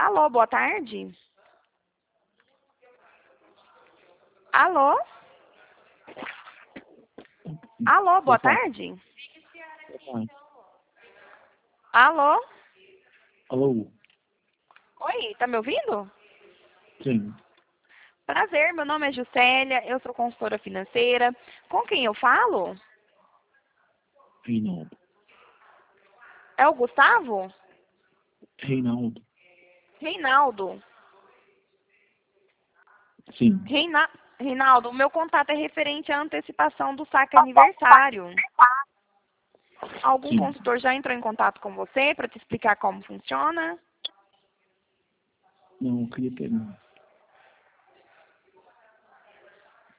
Alô, boa tarde. Alô? Alô, boa tarde. Alô? Alô? Oi, tá me ouvindo? Sim, Prazer, meu nome é Juscelia, eu sou consultora financeira. Com quem eu falo? Reinaldo. É o Gustavo? Reinaldo. Reinaldo. Sim. Reinaldo, o meu contato é referente à antecipação do saque aniversário. Algum Sim. consultor já entrou em contato com você para te explicar como funciona? Não, eu queria ter